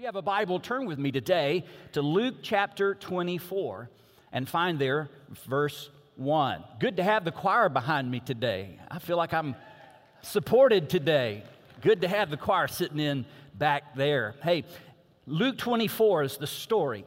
you have a Bible, turn with me today to Luke chapter 24 and find there verse 1. Good to have the choir behind me today. I feel like I'm supported today. Good to have the choir sitting in back there. Hey, Luke 24 is the story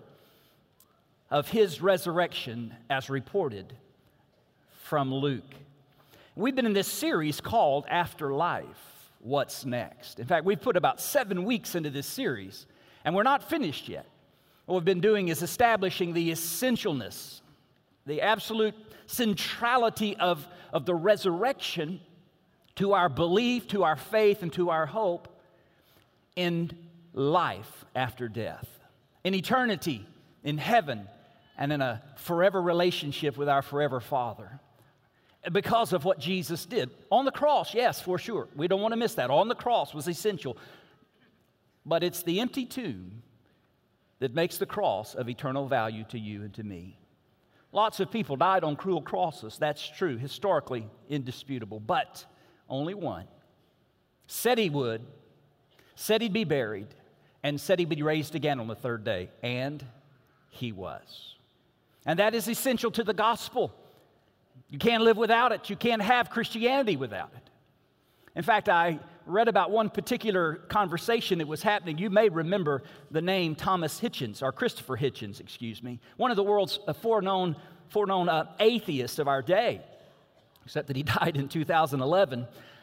of his resurrection as reported from Luke. We've been in this series called Afterlife, What's Next? In fact, we've put about 7 weeks into this series, and we're not finished yet. What we've been doing is establishing the essentialness, the absolute centrality of the resurrection to our belief, to our faith, and to our hope in life after death, in eternity, in heaven, and in a forever relationship with our forever Father. Because of what Jesus did. On the cross, yes, for sure. We don't want to miss that. On the cross was essential. But it's the empty tomb that makes the cross of eternal value to you and to me. Lots of people died on cruel crosses. That's true, historically indisputable. But only one said he would, said he'd be buried, and said he'd be raised again on the third day. And he was. And that is essential to the gospel. You can't live without it. You can't have Christianity without it. In fact, I read about one particular conversation that was happening. You may remember the name Thomas Hitchens, or Christopher Hitchens, excuse me, one of the world's foreknown atheists of our day, except that he died in 2011.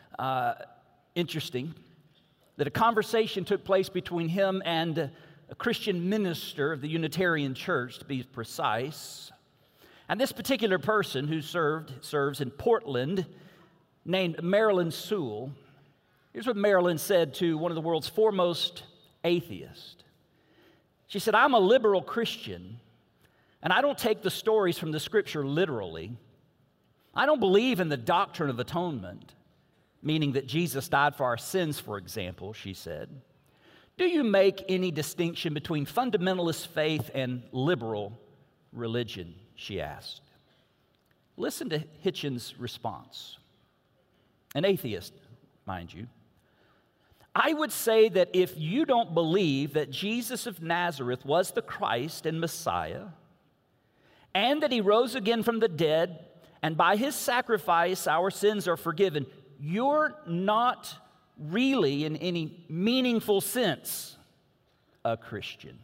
Interesting that a conversation took place between him and a Christian minister of the Unitarian Church, to be precise. And this particular person who serves in Portland, named Marilyn Sewell, here's what Marilyn said to one of the world's foremost atheists. She said, "I'm a liberal Christian, and I don't take the stories from the Scripture literally. I don't believe in the doctrine of atonement, meaning that Jesus died for our sins, for example," she said. "Do you make any distinction between fundamentalist faith and liberal religion?" she asked. Listen to Hitchens' response. An atheist, mind you. "I would say that if you don't believe that Jesus of Nazareth was the Christ and Messiah, and that he rose again from the dead, and by his sacrifice our sins are forgiven, you're not really, in any meaningful sense, a Christian."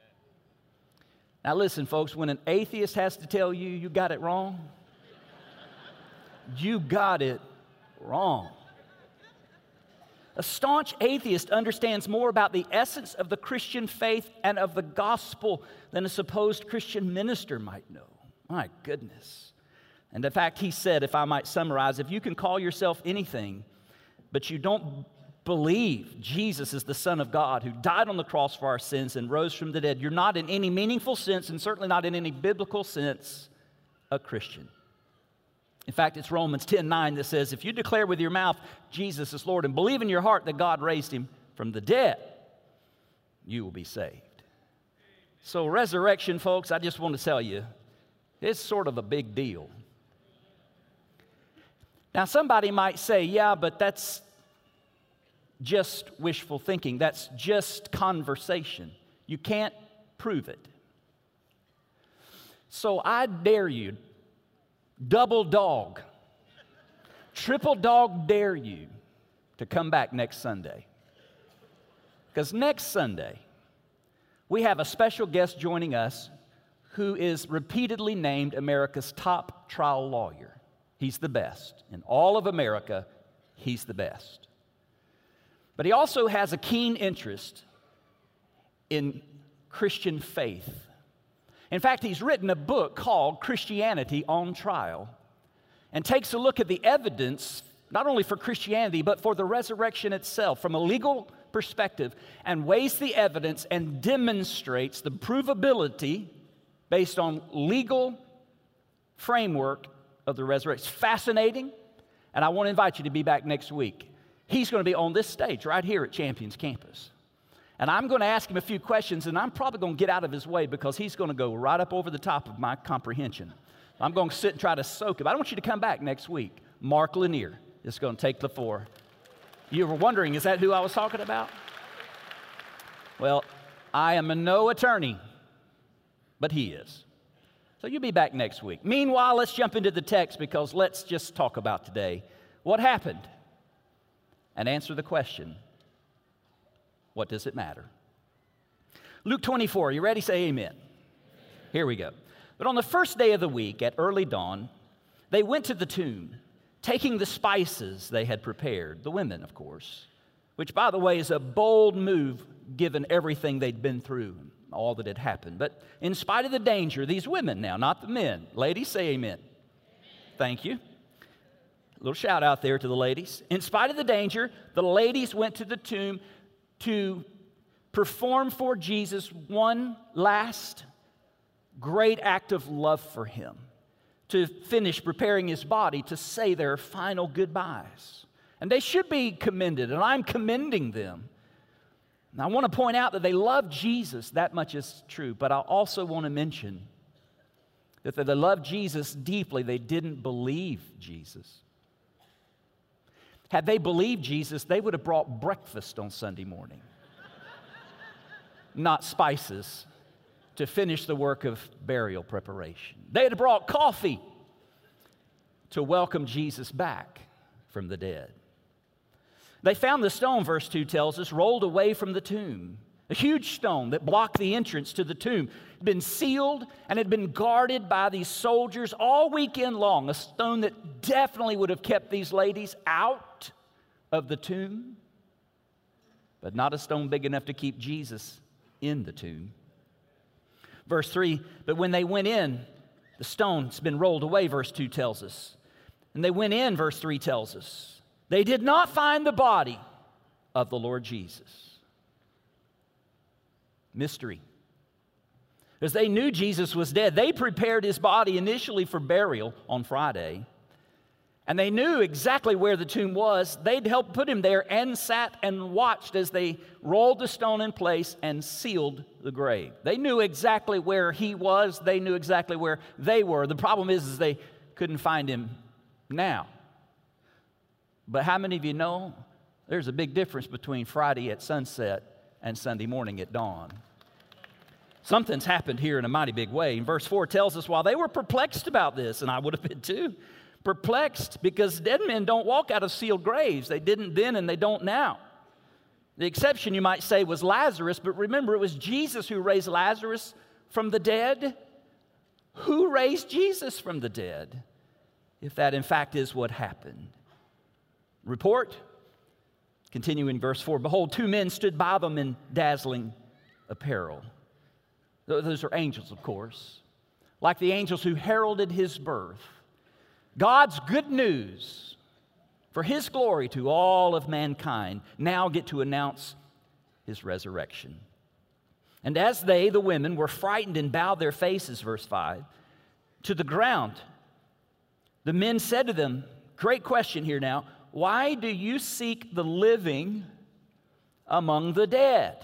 Now listen, folks, when an atheist has to tell you you got it wrong, you got it wrong. A staunch atheist understands more about the essence of the Christian faith and of the gospel than a supposed Christian minister might know. My goodness. And in fact, he said, if I might summarize, if you can call yourself anything, but you don't believe Jesus is the Son of God who died on the cross for our sins and rose from the dead, you're not in any meaningful sense, and certainly not in any biblical sense, a Christian. In fact, it's Romans 10:9 that says, if you declare with your mouth Jesus is Lord and believe in your heart that God raised him from the dead, you will be saved. So resurrection, folks, I just want to tell you, it's sort of a big deal. Now, somebody might say, yeah, but that's just wishful thinking. That's just conversation. You can't prove it. So I dare you, double dog, triple dog dare you to come back next Sunday. Because next Sunday, we have a special guest joining us who is repeatedly named America's top trial lawyer. He's the best. In all of America, he's the best. But he also has a keen interest in Christian faith. In fact, he's written a book called Christianity on Trial and takes a look at the evidence, not only for Christianity, but for the resurrection itself from a legal perspective, and weighs the evidence and demonstrates the provability based on legal framework of the resurrection. It's fascinating, and I want to invite you to be back next week. He's going to be on this stage right here at Champions Campus. And I'm going to ask him a few questions, and I'm probably going to get out of his way because he's going to go right up over the top of my comprehension. I'm going to sit and try to soak him. I want you to come back next week. Mark Lanier is going to take the floor. You were wondering, is that who I was talking about? Well, I am no attorney, but he is. So you'll be back next week. Meanwhile, let's jump into the text because let's just talk about today what happened and answer the question, what does it matter? Luke 24, you ready? Say amen. Here we go. But on the first day of the week, at early dawn, they went to the tomb, taking the spices they had prepared, the women, of course, which, by the way, is a bold move given everything they'd been through, all that had happened. But in spite of the danger, these women now, not the men, ladies, say amen. Thank you. A little shout out there to the ladies. In spite of the danger, the ladies went to the tomb to perform for Jesus one last great act of love for him, to finish preparing his body to say their final goodbyes. And they should be commended, and I'm commending them. Now, I want to point out that they loved Jesus, that much is true, but I also want to mention that they loved Jesus deeply. They didn't believe Jesus. Had they believed Jesus, they would have brought breakfast on Sunday morning, not spices, to finish the work of burial preparation. They had brought coffee to welcome Jesus back from the dead. They found the stone, verse 2 tells us, rolled away from the tomb. A huge stone that blocked the entrance to the tomb had been sealed and had been guarded by these soldiers all weekend long. A stone that definitely would have kept these ladies out of the tomb, but not a stone big enough to keep Jesus in the tomb. Verse 3, but when they went in, the stone's been rolled away, verse 2 tells us. And they went in, verse 3 tells us. They did not find the body of the Lord Jesus. Mystery. As they knew Jesus was dead, they prepared his body initially for burial on Friday. And they knew exactly where the tomb was. They'd helped put him there and sat and watched as they rolled the stone in place and sealed the grave. They knew exactly where he was. They knew exactly where they were. The problem is they couldn't find him now. But how many of you know there's a big difference between Friday at sunset and Sunday morning at dawn? Something's happened here in a mighty big way. And verse 4 tells us while they were perplexed about this, and I would have been too, perplexed because dead men don't walk out of sealed graves. They didn't then and they don't now. The exception, you might say, was Lazarus, but remember, it was Jesus who raised Lazarus from the dead. Who raised Jesus from the dead, if that in fact is what happened? Report, continuing verse 4, behold, two men stood by them in dazzling apparel. Those are angels, of course, like the angels who heralded his birth. God's good news for his glory to all of mankind now get to announce his resurrection. And as they, the women, were frightened and bowed their faces, verse 5, to the ground, the men said to them, great question here now, why do you seek the living among the dead?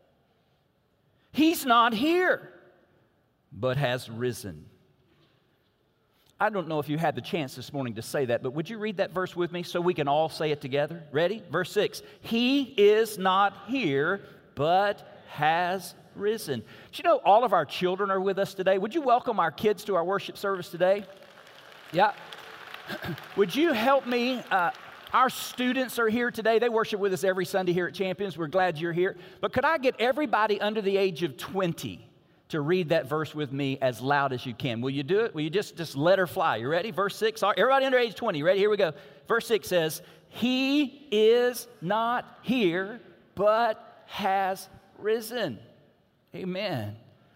He's not here, but has risen. I don't know if you had the chance this morning to say that, but would you read that verse with me so we can all say it together? Ready? Verse 6. He is not here, but has risen. Do you know all of our children are with us today? Would you welcome our kids to our worship service today? Yeah. Would you help me? Our students are here today. They worship with us every Sunday here at Champions. We're glad you're here. But could I get everybody under the age of 20 to read that verse with me as loud as you can? Will you do it? Will you just let her fly? You ready? Verse 6. All right, everybody under age 20. Ready? Here we go. Verse 6 says, he is not here, but has risen. Amen.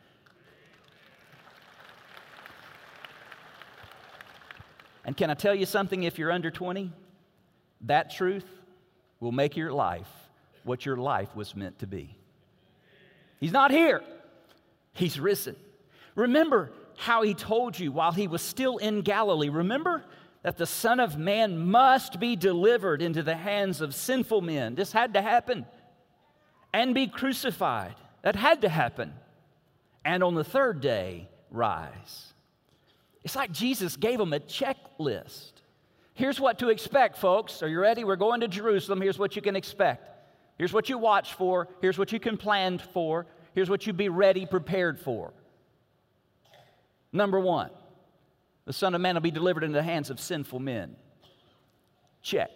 And can I tell you something if you're under 20? That truth will make your life what your life was meant to be. He's not here. He's risen. Remember how he told you while he was still in Galilee. Remember that the Son of Man must be delivered into the hands of sinful men. This had to happen. And be crucified. That had to happen. And on the third day, rise. It's like Jesus gave them a checklist. Here's what to expect, folks. Are you ready? We're going to Jerusalem. Here's what you can expect. Here's what you watch for. Here's what you can plan for. Here's what you be ready, prepared for. Number one, the Son of Man will be delivered into the hands of sinful men. Check.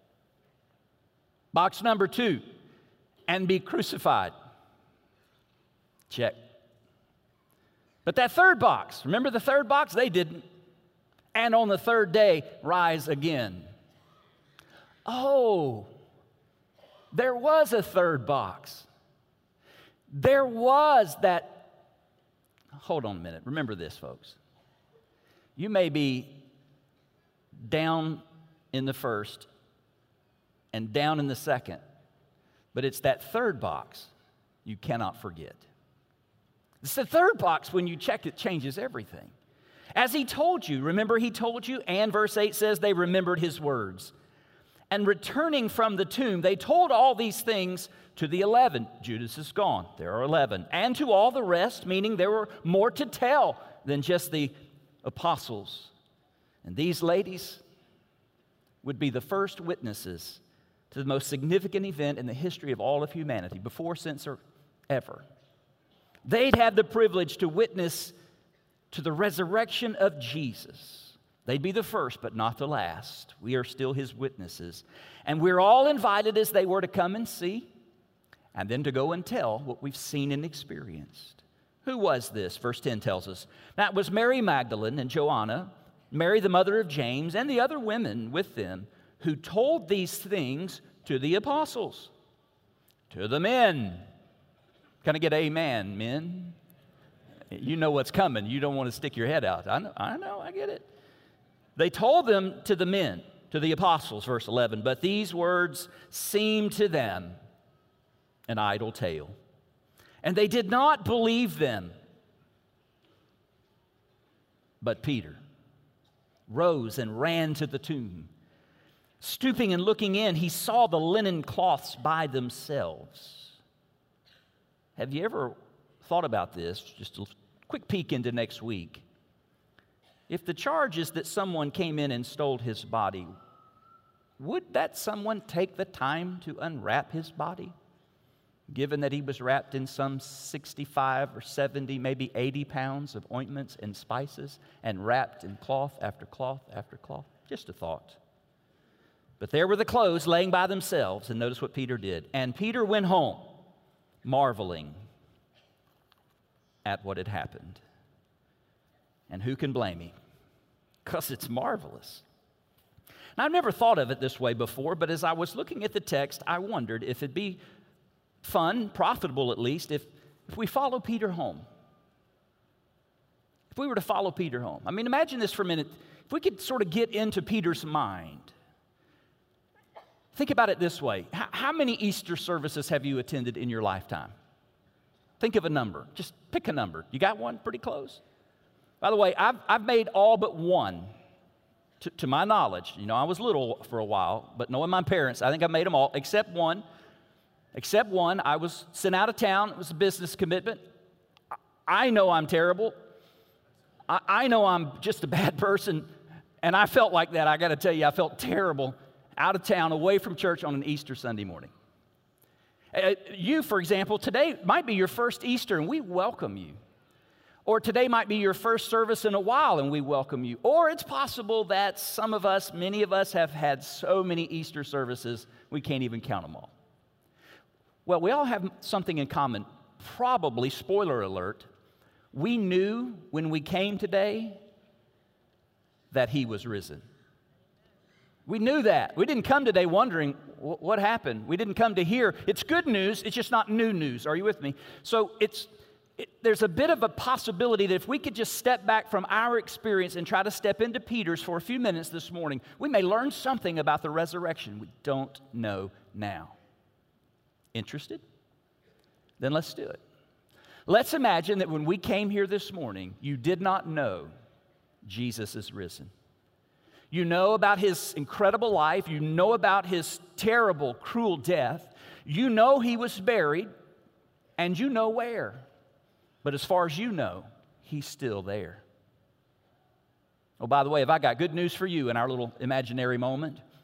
Box number two, and be crucified. Check. But that third box, remember the third box? They didn't. And on the third day, rise again. Oh, there was a third box. There was that. Hold on a minute. Remember this, folks. You may be down in the first and down in the second, but it's that third box you cannot forget. It's the third box, when you check it, changes everything. As he told you, remember he told you, and verse 8 says they remembered his words. And returning from the tomb, they told all these things to the 11. Judas is gone. There are 11. And to all the rest, meaning there were more to tell than just the apostles. And these ladies would be the first witnesses to the most significant event in the history of all of humanity, before, since, or ever. They'd have the privilege to witness to the resurrection of Jesus. They'd be the first, but not the last. We are still his witnesses. And we're all invited, as they were, to come and see, and then to go and tell what we've seen and experienced. Who was this? Verse 10 tells us. That was Mary Magdalene and Joanna, Mary the mother of James, and the other women with them, who told these things to the apostles. To the men. Can I get amen, men? You know what's coming. You don't want to stick your head out. I know, I get it. They told them to the men, to the apostles, verse 11, but these words seemed to them an idle tale, and they did not believe them. But Peter rose and ran to the tomb. Stooping and looking in, he saw the linen cloths by themselves. Have you ever thought about this? Just a quick peek into next week. If the charge is that someone came in and stole his body, would that someone take the time to unwrap his body? Given that he was wrapped in some 65 or 70, maybe 80 pounds of ointments and spices, and wrapped in cloth after cloth after cloth? Just a thought. But there were the clothes laying by themselves, and notice what Peter did. And Peter went home, marveling at what had happened. And who can blame him? Because it's marvelous. Now, I've never thought of it this way before, but as I was looking at the text, I wondered if it'd be fun, profitable at least, if we follow Peter home. If we were to follow Peter home. I mean, imagine this for a minute. If we could sort of get into Peter's mind. Think about it this way. How many Easter services have you attended in your lifetime? Think of a number. Just pick a number. You got one pretty close? By the way, I've made all but one, to my knowledge. You know, I was little for a while, but knowing my parents, I think I made them all, except one. Except one. I was sent out of town. It was a business commitment. I know I'm terrible. I know I'm just a bad person, and I felt like that. I got to tell you, I felt terrible, out of town, away from church on an Easter Sunday morning. You, for example, today might be your first Easter, and we welcome you. Or today might be your first service in a while, and we welcome you. Or it's possible that some of us, many of us, have had so many Easter services, we can't even count them all. Well, we all have something in common. Probably, spoiler alert, we knew when we came today that he was risen. We knew that. We didn't come today wondering what happened. We didn't come to hear. It's good news. It's just not new news. Are you with me? So there's a bit of a possibility that if we could just step back from our experience and try to step into Peter's for a few minutes this morning, we may learn something about the resurrection we don't know now. Interested? Then let's do it. Let's imagine that when we came here this morning, you did not know Jesus is risen. You know about his incredible life. You know about his terrible, cruel death. You know he was buried, and you know where. But as far as you know, he's still there. Oh, by the way, have I got good news for you in our little imaginary moment?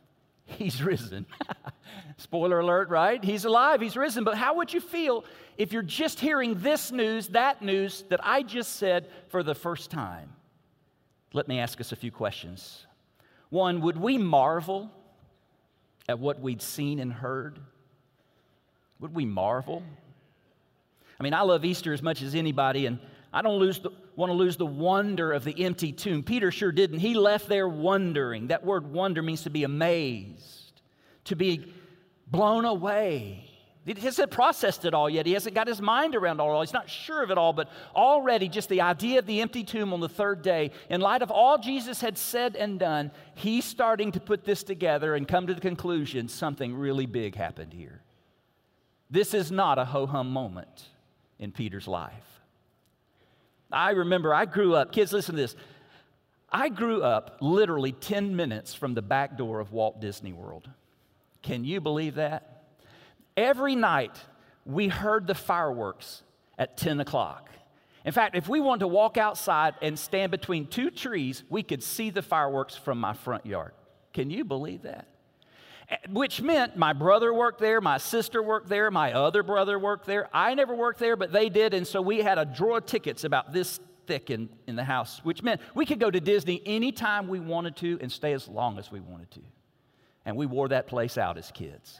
He's risen. Spoiler alert, right? He's alive, he's risen. But how would you feel if you're just hearing this news that I just said for the first time? Let me ask us a few questions. One, would we marvel at what we'd seen and heard? Would we marvel? I mean, I love Easter as much as anybody, and I don't want to lose the wonder of the empty tomb. Peter sure didn't. He left there wondering. That word wonder means to be amazed, to be blown away. He hasn't processed it all yet. He hasn't got his mind around it all. He's not sure of it all, but already just the idea of the empty tomb on the third day, in light of all Jesus had said and done, he's starting to put this together and come to the conclusion something really big happened here. This is not a ho-hum moment in Peter's life. I remember I grew up, kids, listen to this. I grew up literally 10 minutes from the back door of Walt Disney World. Can you believe that? Every night we heard the fireworks at 10 o'clock. In fact, if we wanted to walk outside and stand between two trees, we could see the fireworks from my front yard. Can you believe that? Which meant my brother worked there, my sister worked there, my other brother worked there. I never worked there, but they did, and so we had a drawer of tickets about this thick in the house, which meant we could go to Disney anytime we wanted to and stay as long as we wanted to. And we wore that place out as kids.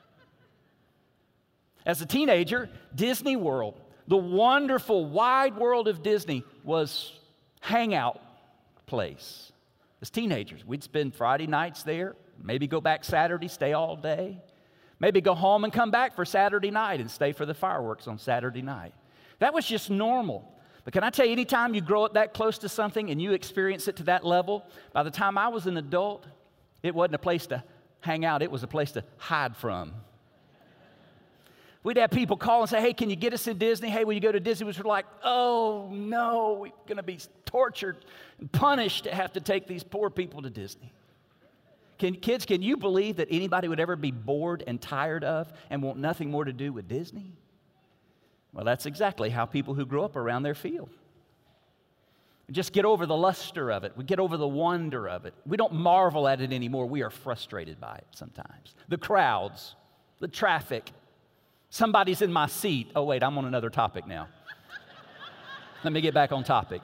As a teenager, Disney World, the wonderful wide world of Disney, was hangout place. As teenagers, we'd spend Friday nights there, maybe go back Saturday, stay all day, maybe go home and come back for Saturday night and stay for the fireworks on Saturday night. That was just normal. But can I tell you, anytime you grow up that close to something and you experience it to that level, by the time I was an adult, it wasn't a place to hang out, it was a place to hide from. We'd have people call and say, hey, can you get us in Disney? Hey, will you go to Disney? We were like, oh, no, we're going to be tortured and punished to have to take these poor people to Disney. Kids, can you believe that anybody would ever be bored and tired of and want nothing more to do with Disney? Well, that's exactly how people who grow up around there feel. We just get over the luster of it. We get over the wonder of it. We don't marvel at it anymore. We are frustrated by it sometimes. The crowds, the traffic. Somebody's in my seat. Oh, wait, I'm on another topic now. Let me get back on topic.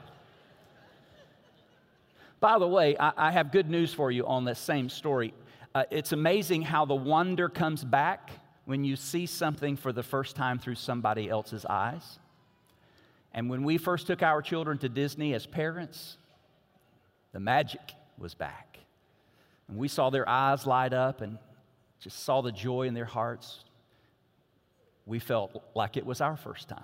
By the way, I have good news for you on this same story. It's amazing how the wonder comes back when you see something for the first time through somebody else's eyes. And when we first took our children to Disney as parents, the magic was back. And we saw their eyes light up and just saw the joy in their hearts. We felt like it was our first time.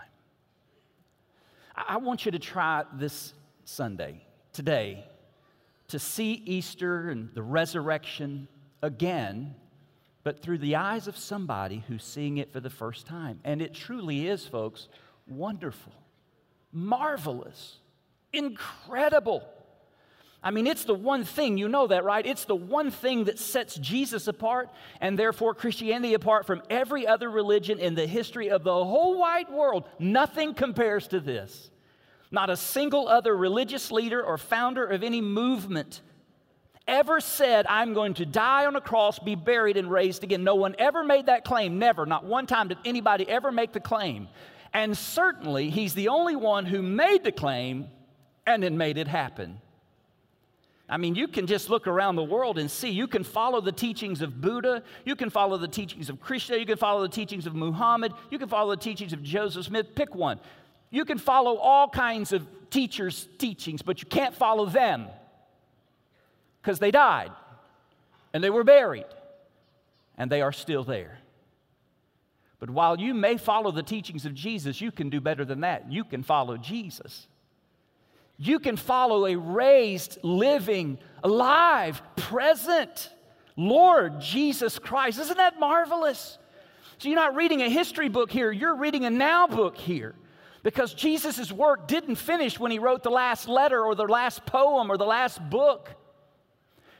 I want you to try this Sunday, today, to see Easter and the resurrection again, but through the eyes of somebody who's seeing it for the first time. And it truly is, folks, wonderful, marvelous, incredible. I mean, it's the one thing, you know that, right? It's the one thing that sets Jesus apart and therefore Christianity apart from every other religion in the history of the whole wide world. Nothing compares to this. Not a single other religious leader or founder of any movement ever said, I'm going to die on a cross, be buried, and raised again. No one ever made that claim. Never. Not one time did anybody ever make the claim. And certainly, he's the only one who made the claim and then made it happen. I mean, you can just look around the world and see. You can follow the teachings of Buddha. You can follow the teachings of Krishna. You can follow the teachings of Muhammad. You can follow the teachings of Joseph Smith. Pick one. You can follow all kinds of teachers' teachings, but you can't follow them because they died and they were buried and they are still there. But while you may follow the teachings of Jesus, you can do better than that. You can follow Jesus. You can follow a raised, living, alive, present Lord Jesus Christ. Isn't that marvelous? So you're not reading a history book here. You're reading a now book here. Because Jesus' work didn't finish when he wrote the last letter or the last poem or the last book.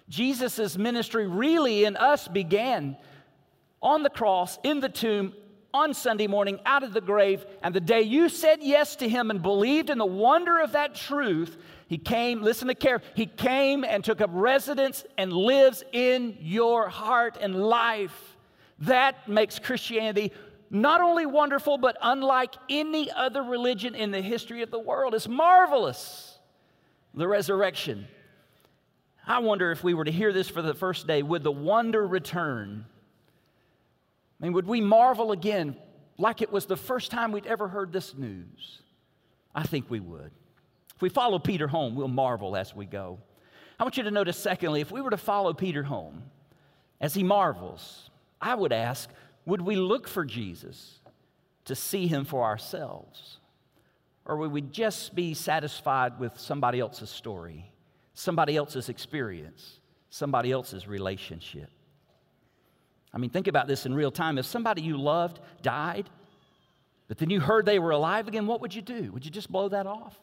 Jesus' ministry really in us began on the cross, in the tomb, on Sunday morning out of the grave, and the day you said yes to him and believed in the wonder of that truth, he came, listen to care, he came and took up residence and lives in your heart and life. That makes Christianity not only wonderful, but unlike any other religion in the history of the world. It's marvelous, the resurrection. I wonder if we were to hear this for the first day, would the wonder return? I mean, would we marvel again like it was the first time we'd ever heard this news? I think we would. If we follow Peter home, we'll marvel as we go. I want you to notice, secondly, if we were to follow Peter home as he marvels, I would ask, would we look for Jesus to see him for ourselves? Or would we just be satisfied with somebody else's story, somebody else's experience, somebody else's relationship? I mean, think about this in real time. If somebody you loved died, but then you heard they were alive again, what would you do? Would you just blow that off?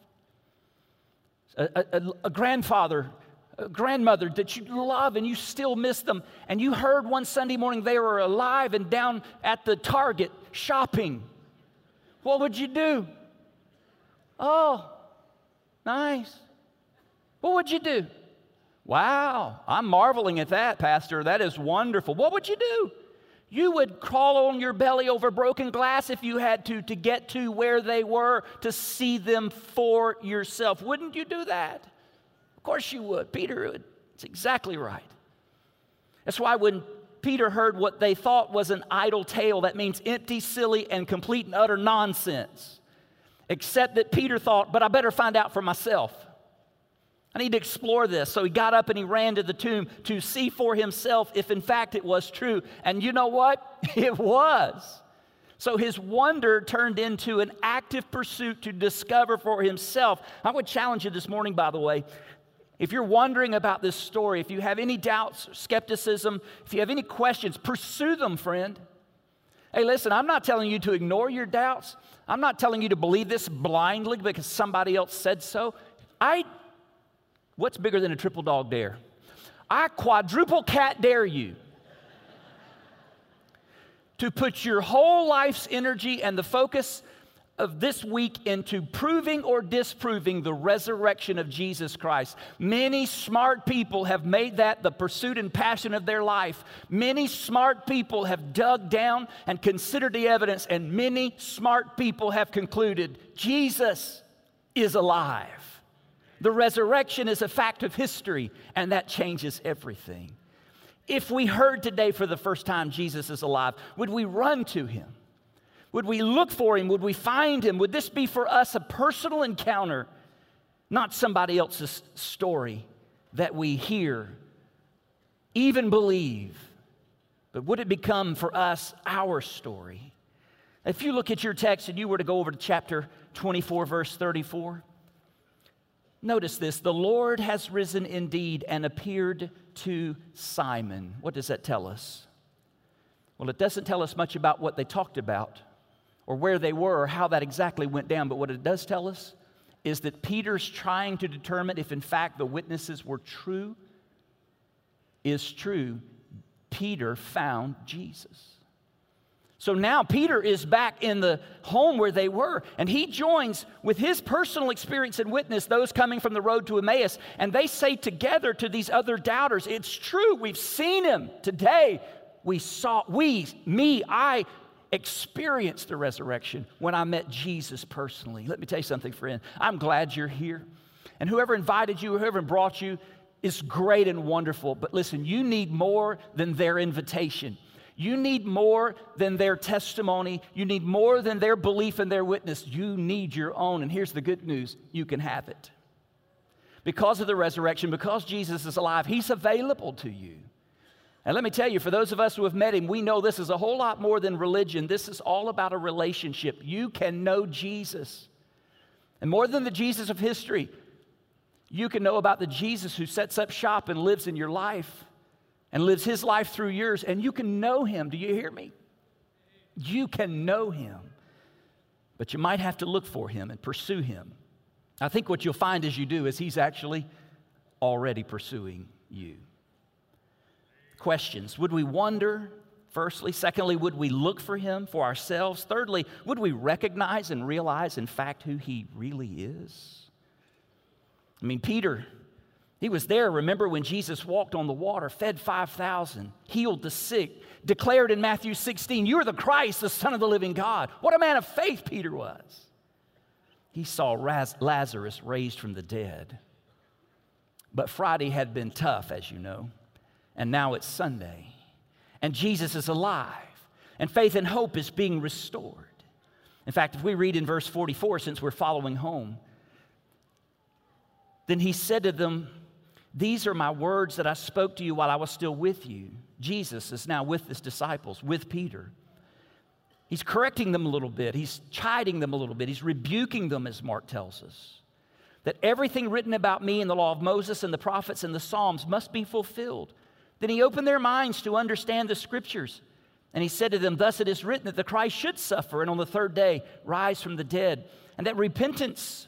A grandfather, a grandmother that you love and you still miss them, and you heard one Sunday morning they were alive and down at the Target shopping, what would you do? Oh, nice. What would you do? Wow, I'm marveling at that, Pastor. That is wonderful. What would you do? You would crawl on your belly over broken glass if you had to get to where they were, to see them for yourself. Wouldn't you do that? Of course you would. Peter would. It's exactly right. That's why when Peter heard what they thought was an idle tale, that means empty, silly, and complete and utter nonsense. Except that Peter thought, but I better find out for myself. I need to explore this. So he got up and he ran to the tomb to see for himself if in fact it was true. And you know what? It was. So his wonder turned into an active pursuit to discover for himself. I would challenge you this morning, by the way, if you're wondering about this story, if you have any doubts, skepticism, if you have any questions, pursue them, friend. Hey, listen, I'm not telling you to ignore your doubts. I'm not telling you to believe this blindly because somebody else said so. What's bigger than a triple dog dare? I quadruple cat dare you to put your whole life's energy and the focus of this week into proving or disproving the resurrection of Jesus Christ. Many smart people have made that the pursuit and passion of their life. Many smart people have dug down and considered the evidence, and many smart people have concluded Jesus is alive. The resurrection is a fact of history, and that changes everything. If we heard today for the first time Jesus is alive, would we run to him? Would we look for him? Would we find him? Would this be for us a personal encounter, not somebody else's story that we hear, even believe, but would it become for us our story? If you look at your text and you were to go over to chapter 24, verse 34, notice this: the Lord has risen indeed and appeared to Simon. What does that tell us? Well, it doesn't tell us much about what they talked about or where they were or how that exactly went down, but what it does tell us is that Peter's trying to determine if in fact the witnesses were true is true. Peter found Jesus. So now Peter is back in the home where they were, and he joins with his personal experience and witness those coming from the road to Emmaus, and they say together to these other doubters, it's true, we've seen him today. I experienced the resurrection when I met Jesus personally. Let me tell you something, friend. I'm glad you're here, and whoever invited you, whoever brought you is great and wonderful, but listen, you need more than their invitation. You need more than their testimony. You need more than their belief and their witness. You need your own. And here's the good news: you can have it. Because of the resurrection, because Jesus is alive, he's available to you. And let me tell you, for those of us who have met him, we know this is a whole lot more than religion. This is all about a relationship. You can know Jesus. And more than the Jesus of history, you can know about the Jesus who sets up shop and lives in your life, and lives his life through yours, and you can know him. Do you hear me? You can know him, but you might have to look for him and pursue him. I think what you'll find as you do is he's actually already pursuing you. Questions. Would we wonder, Firstly. Secondly, would we look for him for ourselves? Thirdly, would we recognize and realize, in fact, who he really is? I mean, Peter, he was there, remember, when Jesus walked on the water, fed 5,000, healed the sick, declared in Matthew 16, "You are the Christ, the Son of the living God." What a man of faith Peter was. He saw Lazarus raised from the dead. But Friday had been tough, as you know, and now it's Sunday. And Jesus is alive, and faith and hope is being restored. In fact, if we read in verse 44, since we're following home, then he said to them, "These are my words that I spoke to you while I was still with you." Jesus is now with his disciples, with Peter. He's correcting them a little bit. He's chiding them a little bit. He's rebuking them, as Mark tells us, that everything written about me in the law of Moses and the prophets and the Psalms must be fulfilled. Then he opened their minds to understand the Scriptures. And he said to them, "Thus it is written that the Christ should suffer and on the third day rise from the dead, and that repentance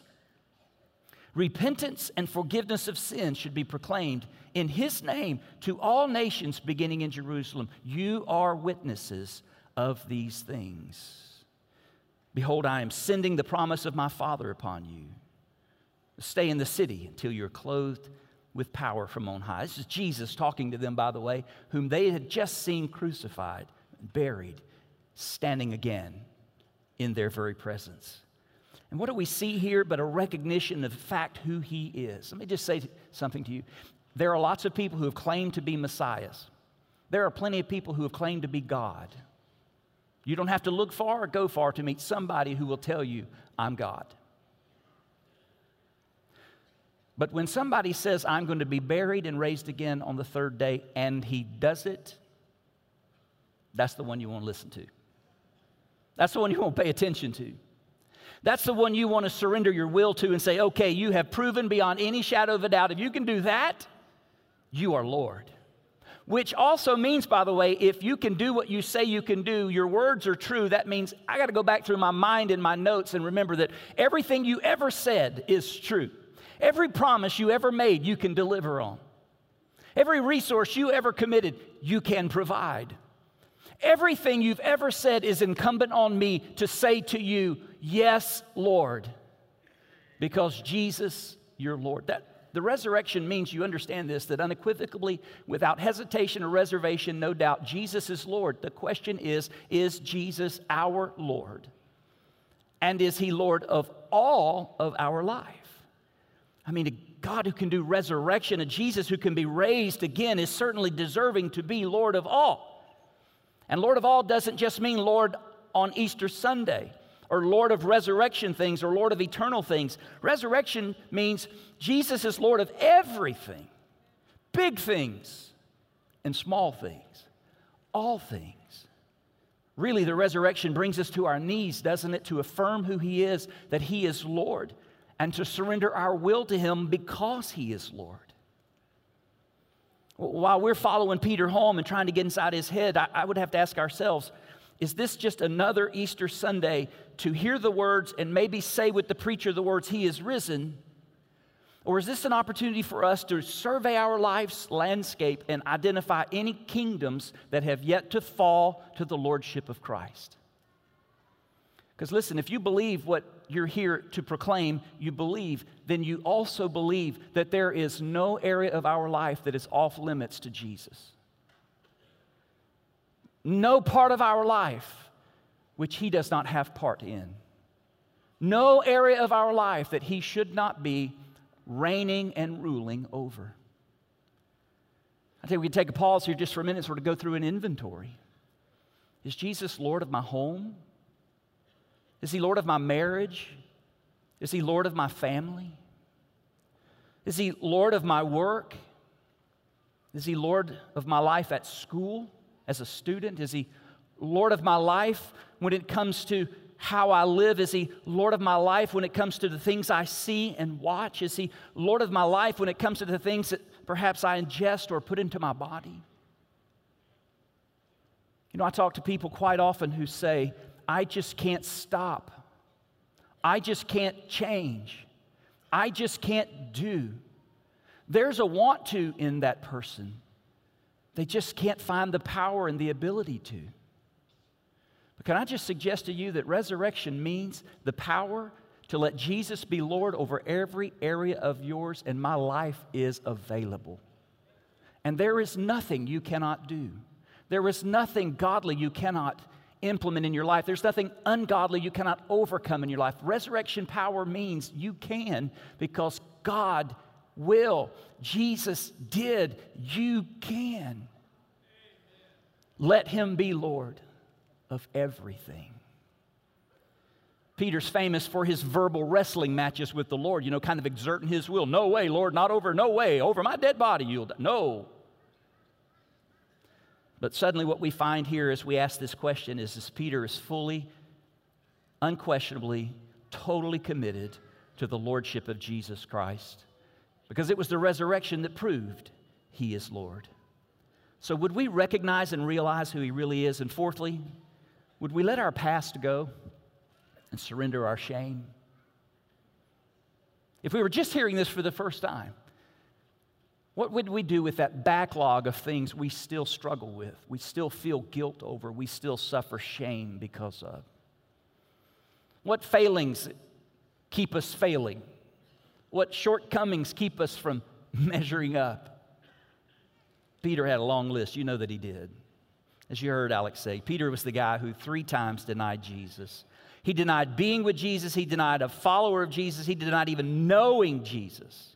and forgiveness of sins should be proclaimed in his name to all nations beginning in Jerusalem. You are witnesses of these things. Behold, I am sending the promise of my Father upon you. Stay in the city until you're clothed with power from on high." This is Jesus talking to them, by the way, whom they had just seen crucified, buried, standing again in their very presence. And what do we see here but a recognition of the fact who he is? Let me just say something to you. There are lots of people who have claimed to be messiahs. There are plenty of people who have claimed to be God. You don't have to look far or go far to meet somebody who will tell you, "I'm God." But when somebody says, "I'm going to be buried and raised again on the third day," and he does it, that's the one you want to listen to. That's the one you want to pay attention to. That's the one you want to surrender your will to and say, "Okay, you have proven beyond any shadow of a doubt. If you can do that, you are Lord." Which also means, by the way, if you can do what you say you can do, your words are true, that means I got to go back through my mind and my notes and remember that everything you ever said is true. Every promise you ever made, you can deliver on. Every resource you ever committed, you can provide. Everything you've ever said is incumbent on me to say to you, "Yes, Lord," because Jesus, your Lord. The resurrection means, you understand this, that unequivocally, without hesitation or reservation, no doubt, Jesus is Lord. The question is Jesus our Lord? And is he Lord of all of our life? I mean, a God who can do resurrection, a Jesus who can be raised again, is certainly deserving to be Lord of all. And Lord of all doesn't just mean Lord on Easter Sunday, or Lord of resurrection things, or Lord of eternal things. Resurrection means Jesus is Lord of everything, big things and small things, all things. Really, the resurrection brings us to our knees, doesn't it, to affirm who he is, that he is Lord, and to surrender our will to him because he is Lord. While we're following Peter home and trying to get inside his head, I would have to ask ourselves, is this just another Easter Sunday to hear the words and maybe say with the preacher the words, "He is risen"? Or is this an opportunity for us to survey our life's landscape and identify any kingdoms that have yet to fall to the lordship of Christ? Because listen, if you believe what you're here to proclaim, you believe, then you also believe that there is no area of our life that is off limits to Jesus. No part of our life which he does not have part in. No area of our life that he should not be reigning and ruling over. I think we can take a pause here just for a minute sort of go through an inventory. Is Jesus Lord of my home? Is he Lord of my marriage? Is he Lord of my family? Is he Lord of my work? Is he Lord of my life at school as a student? Is he Lord of my life when it comes to how I live? Is he Lord of my life when it comes to the things I see and watch? Is he Lord of my life when it comes to the things that perhaps I ingest or put into my body? You know, I talk to people quite often who say, "I just can't stop. I just can't change. I just can't do." There's a want to in that person, They just can't find the power and the ability to. But can I just suggest to you that resurrection means the power to let Jesus be Lord over every area of yours, and my life is available. And there is nothing you cannot do. There is nothing godly you cannot implement in your life. There's nothing ungodly you cannot overcome in your life. Resurrection power means you can, because God will. Jesus did. You can. Let him be Lord of everything. Peter's famous for his verbal wrestling matches with the Lord, kind of exerting his will. No way, Lord, not over, no way, over my dead body you'll die. No. But suddenly what we find here as we ask this question is Peter is fully, unquestionably, totally committed to the lordship of Jesus Christ. Because it was the resurrection that proved he is Lord. So would we recognize and realize who he really is? And fourthly, would we let our past go and surrender our shame? If we were just hearing this for the first time, what would we do with that backlog of things we still struggle with, we still feel guilt over, we still suffer shame because of? What failings keep us failing? What shortcomings keep us from measuring up? Peter had a long list. You know that he did. As you heard Alex say, Peter was the guy who 3 times denied Jesus. He denied being with Jesus. He denied a follower of Jesus. He denied even knowing Jesus.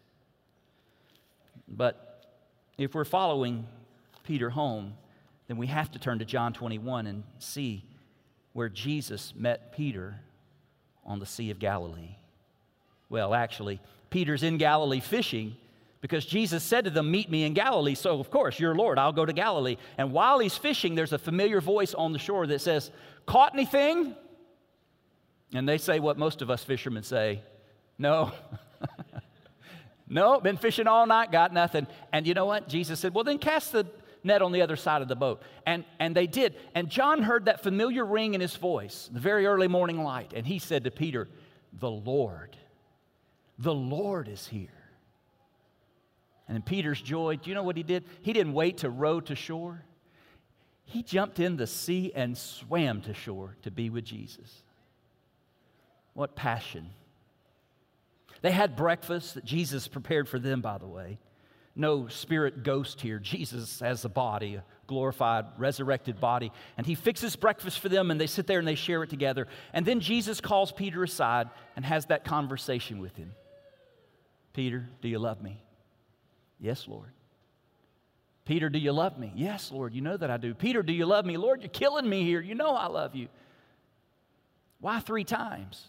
But if we're following Peter home, then we have to turn to John 21 and see where Jesus met Peter on the Sea of Galilee. Well, actually, Peter's in Galilee fishing because Jesus said to them, meet me in Galilee. So, of course, you're Lord, I'll go to Galilee. And while he's fishing, there's a familiar voice on the shore that says, caught anything? And they say what most of us fishermen say, no. No, been fishing all night, got nothing. And you know what? Jesus said, well, then cast the net on the other side of the boat. And they did. And John heard that familiar ring in his voice, the very early morning light. And he said to Peter, the Lord is here. And in Peter's joy, do you know what he did? He didn't wait to row to shore. He jumped in the sea and swam to shore to be with Jesus. What passion. They had breakfast that Jesus prepared for them, by the way. No spirit ghost here. Jesus has a body, a glorified, resurrected body. And he fixes breakfast for them, and they sit there and they share it together. And then Jesus calls Peter aside and has that conversation with him. Peter, do you love me? Yes, Lord. Peter, do you love me? Yes, Lord, you know that I do. Peter, do you love me? Lord, you're killing me here. You know I love you. Why 3 times?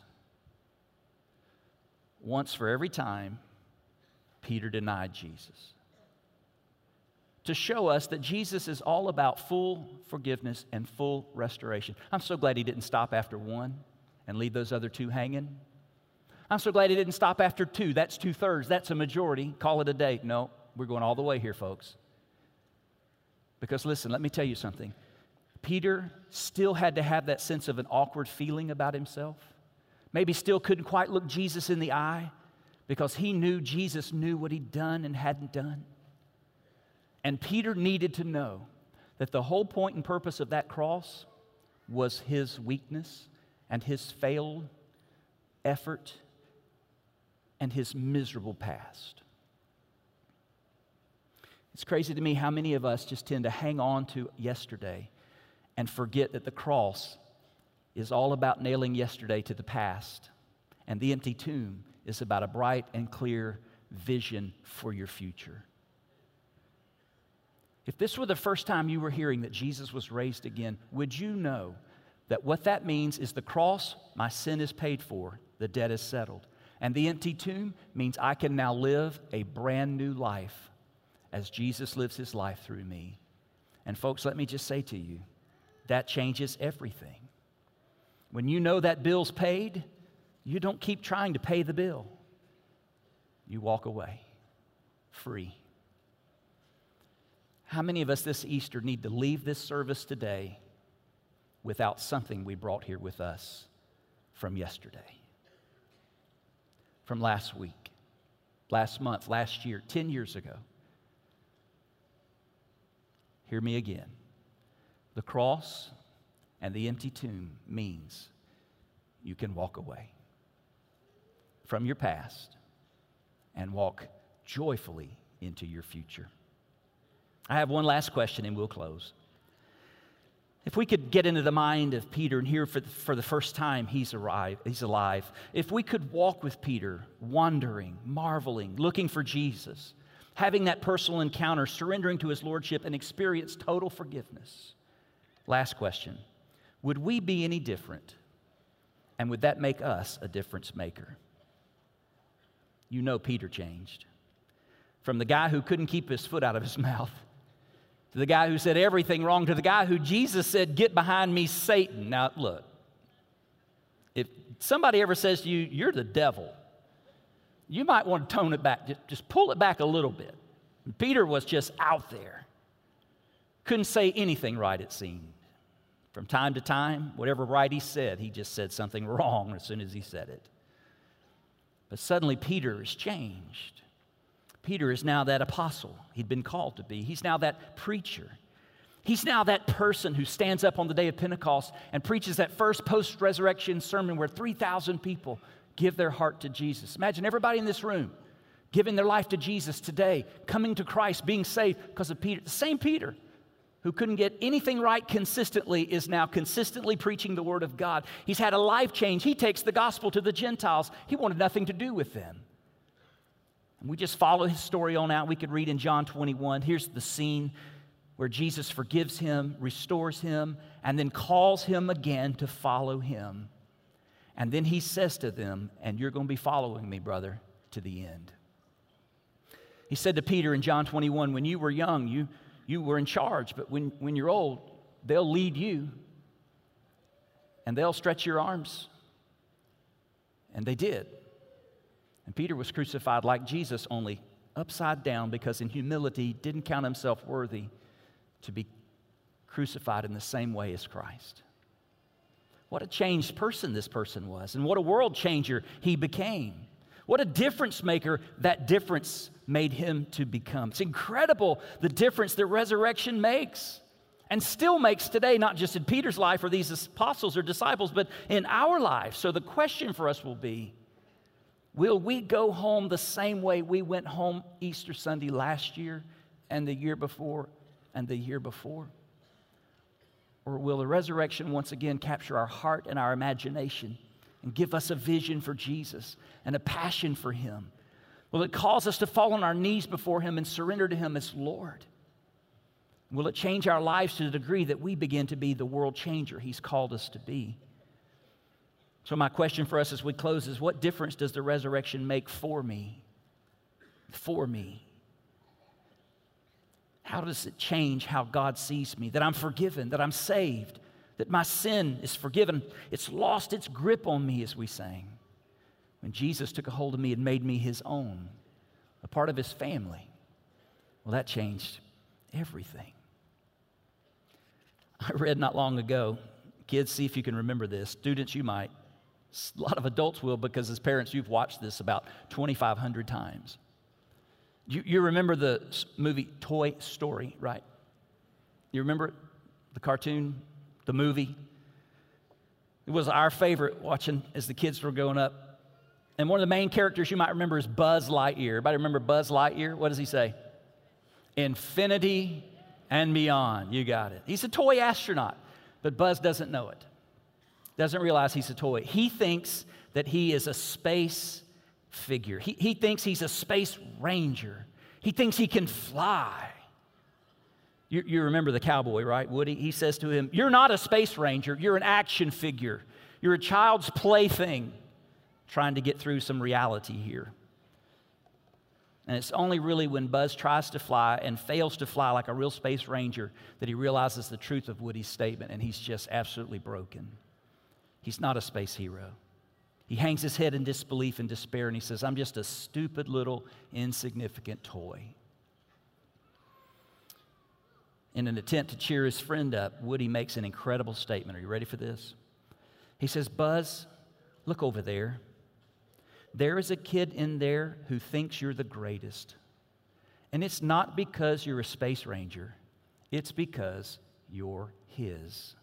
Once for every time Peter denied Jesus. To show us that Jesus is all about full forgiveness and full restoration. I'm so glad he didn't stop after 1 and leave those other 2 hanging. I'm so glad he didn't stop after 2. That's 2/3. That's a majority. Call it a day. No, we're going all the way here, folks. Because listen, let me tell you something. Peter still had to have that sense of an awkward feeling about himself. Maybe still couldn't quite look Jesus in the eye because he knew Jesus knew what he'd done and hadn't done. And Peter needed to know that the whole point and purpose of that cross was his weakness and his failed effort and his miserable past. It's crazy to me how many of us just tend to hang on to yesterday and forget that the cross is all about nailing yesterday to the past, and the empty tomb is about a bright and clear vision for your future. If this were the first time you were hearing that Jesus was raised again, would you know that what that means is the cross, my sin is paid for, the debt is settled, and the empty tomb means I can now live a brand new life as Jesus lives his life through me. And folks, let me just say to you, that changes everything. When you know that bill's paid, you don't keep trying to pay the bill. You walk away free. How many of us this Easter need to leave this service today without something we brought here with us from yesterday, from last week, last month, last year, 10 years ago? hear me again. The cross and the empty tomb means you can walk away from your past and walk joyfully into your future. I have one last question and we'll close. If we could get into the mind of Peter and hear for the first time he's alive. If we could walk with Peter, wondering, marveling, looking for Jesus, having that personal encounter, surrendering to his lordship and experience total forgiveness. Last question. Would we be any different? And would that make us a difference maker? You know Peter changed. From the guy who couldn't keep his foot out of his mouth, to the guy who said everything wrong, to the guy who Jesus said, "Get behind me, Satan." Now, look, if somebody ever says to you, "You're the devil," you might want to tone it back, just pull it back a little bit. Peter was just out there. Couldn't say anything right, it seemed. From time to time, whatever right he said, he just said something wrong as soon as he said it. But suddenly Peter is changed. Peter is now that apostle he'd been called to be. He's now that preacher. He's now that person who stands up on the day of Pentecost and preaches that first post-resurrection sermon where 3,000 people give their heart to Jesus. Imagine everybody in this room giving their life to Jesus today, coming to Christ, being saved because of Peter. The same Peter who couldn't get anything right consistently is now consistently preaching the Word of God. He's had a life change. He takes the gospel to the Gentiles. He wanted nothing to do with them. And we just follow his story on out. We could read in John 21. Here's the scene where Jesus forgives him, restores him, and then calls him again to follow him. And then he says to them, "And you're going to be following me, brother, to the end." He said to Peter in John 21, "When you were young, you were in charge, but when you're old, they'll lead you, and they'll stretch your arms." And they did. And Peter was crucified like Jesus, only upside down, because in humility he didn't count himself worthy to be crucified in the same way as Christ. What a changed person this person was, and what a world changer he became. What a difference maker that difference made him to become. It's incredible the difference that resurrection makes and still makes today, not just in Peter's life or these apostles or disciples, but in our lives. So the question for us will be, will we go home the same way we went home Easter Sunday last year and the year before and the year before? Or will the resurrection once again capture our heart and our imagination and give us a vision for Jesus and a passion for him? Will it cause us to fall on our knees before him and surrender to him as Lord? Will it change our lives to the degree that we begin to be the world changer he's called us to be? So my question for us as we close is, what difference does the resurrection make for me? For me. How does it change how God sees me? That I'm forgiven, that I'm saved, that my sin is forgiven. It's lost its grip on me, as we sang, when Jesus took a hold of me and made me his own, a part of his family. Well, that changed everything. I read not long ago, kids, see if you can remember this. Students, you might. A lot of adults will, because as parents, you've watched this about 2,500 times. You remember the movie Toy Story, right? You remember it? The cartoon, the movie? It was our favorite watching as the kids were growing up. And one of the main characters you might remember is Buzz Lightyear. Everybody remember Buzz Lightyear? What does he say? Infinity and beyond. You got it. He's a toy astronaut, but Buzz doesn't know it. Doesn't realize he's a toy. He thinks that he is a space figure. He thinks he's a space ranger. He thinks he can fly. You remember the cowboy, right, Woody? He says to him, "You're not a space ranger. You're an action figure. You're a child's plaything trying to get through some reality here." And it's only really when Buzz tries to fly and fails to fly like a real space ranger that he realizes the truth of Woody's statement, and he's just absolutely broken. He's not a space hero. He hangs his head in disbelief and despair, and he says, "I'm just a stupid little insignificant toy." In an attempt to cheer his friend up, Woody makes an incredible statement. Are you ready for this? He says, "Buzz, look over there. There is a kid in there who thinks you're the greatest. And it's not because you're a space ranger. It's because you're His.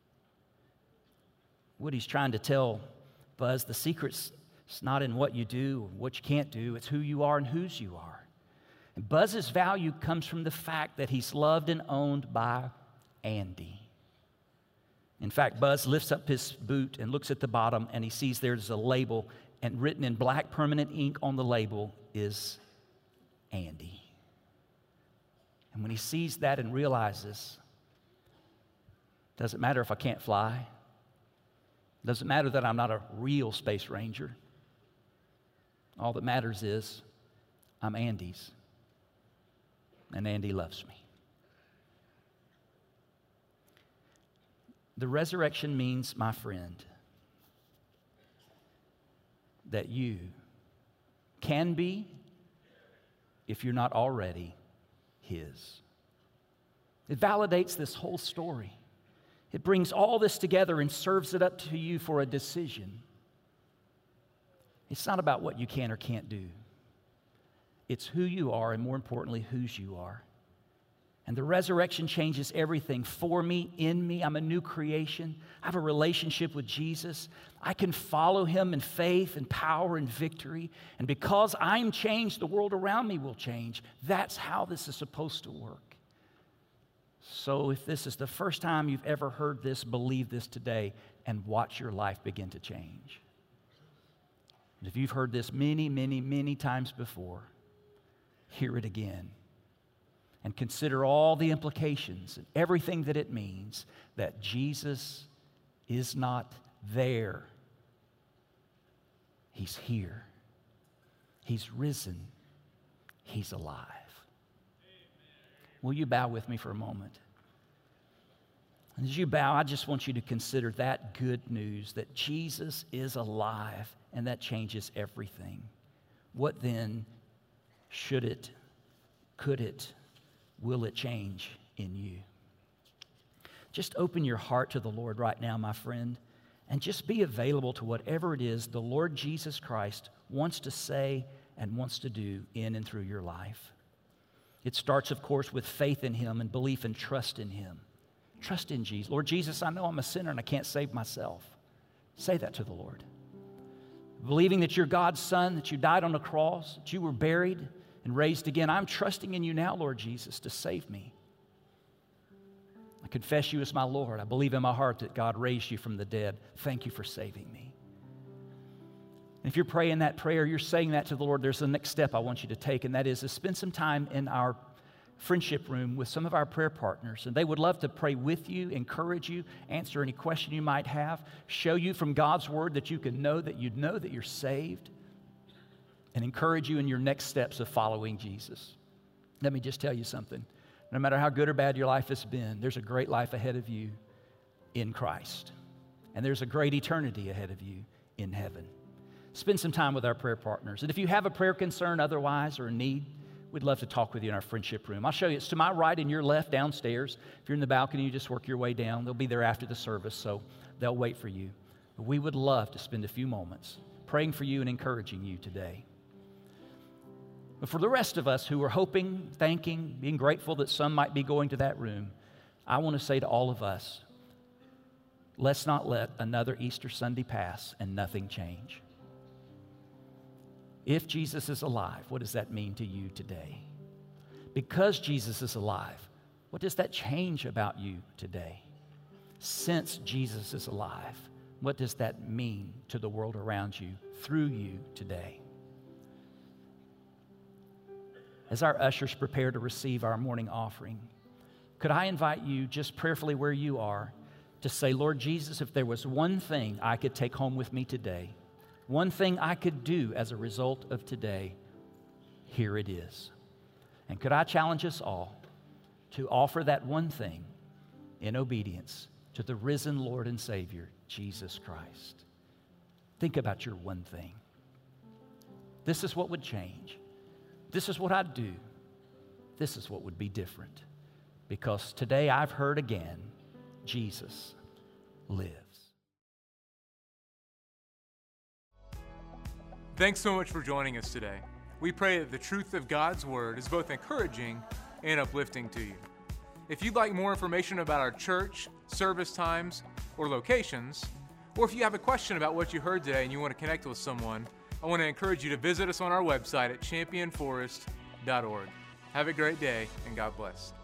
What he's trying to tell Buzz, the secret's not in what you do or what you can't do. It's who you are and whose you are. And Buzz's value comes from the fact that he's loved and owned by Andy. In fact, Buzz lifts up his boot and looks at the bottom, and he sees there's a label, and written in black permanent ink on the label is Andy. And when he sees that and realizes, doesn't matter if I can't fly, doesn't matter that I'm not a real space ranger, all that matters is I'm Andy's, and Andy loves me. The resurrection means, my friend, that you can be, if you're not already, His. It validates this whole story. It brings all this together and serves it up to you for a decision. It's not about what you can or can't do. It's who you are, and more importantly, whose you are. And the resurrection changes everything for me, in me. I'm a new creation. I have a relationship with Jesus. I can follow Him in faith and power and victory. And because I'm changed, the world around me will change. That's how this is supposed to work. So if this is the first time you've ever heard this, believe this today and watch your life begin to change. And if you've heard this many, many, many times before, hear it again. And consider all the implications and everything that it means that Jesus is not there. He's here. He's risen. He's alive. Will you bow with me for a moment? And as you bow, I just want you to consider that good news that Jesus is alive, and that changes everything. What then should it, could it, will it change in you? Just open your heart to the Lord right now, my friend, and just be available to whatever it is the Lord Jesus Christ wants to say and wants to do in and through your life. It starts, of course, with faith in Him and belief and trust in Him. Trust in Jesus. Lord Jesus, I know I'm a sinner and I can't save myself. Say that to the Lord. Believing that you're God's Son, that you died on the cross, that you were buried and raised again. I'm trusting in you now, Lord Jesus, to save me. I confess you as my Lord. I believe in my heart that God raised you from the dead. Thank you for saving me. And if you're praying that prayer, you're saying that to the Lord, there's the next step I want you to take, and that is to spend some time in our friendship room with some of our prayer partners. And they would love to pray with you, encourage you, answer any question you might have, show you from God's Word that you can know that you're saved, and encourage you in your next steps of following Jesus. Let me just tell you something. No matter how good or bad your life has been, there's a great life ahead of you in Christ. And there's a great eternity ahead of you in heaven. Spend some time with our prayer partners. And if you have a prayer concern otherwise or a need, we'd love to talk with you in our friendship room. I'll show you. It's to my right and your left downstairs. If you're in the balcony, you just work your way down. They'll be there after the service, so they'll wait for you. But we would love to spend a few moments praying for you and encouraging you today. But for the rest of us who are hoping, thanking, being grateful that some might be going to that room, I want to say to all of us, let's not let another Easter Sunday pass and nothing change. If Jesus is alive, what does that mean to you today? Because Jesus is alive, what does that change about you today? Since Jesus is alive, what does that mean to the world around you, through you today? As our ushers prepare to receive our morning offering, could I invite you just prayerfully where you are to say, Lord Jesus, if there was one thing I could take home with me today, one thing I could do as a result of today, here it is. And could I challenge us all to offer that one thing in obedience to the risen Lord and Savior, Jesus Christ? Think about your one thing. This is what would change. This is what I'd do. This is what would be different. Because today I've heard again, Jesus lives. Thanks so much for joining us today. We pray that the truth of God's Word is both encouraging and uplifting to you. If you'd like more information about our church, service times, or locations, or if you have a question about what you heard today and you want to connect with someone, I want to encourage you to visit us on our website at championforest.org. Have a great day, and God bless.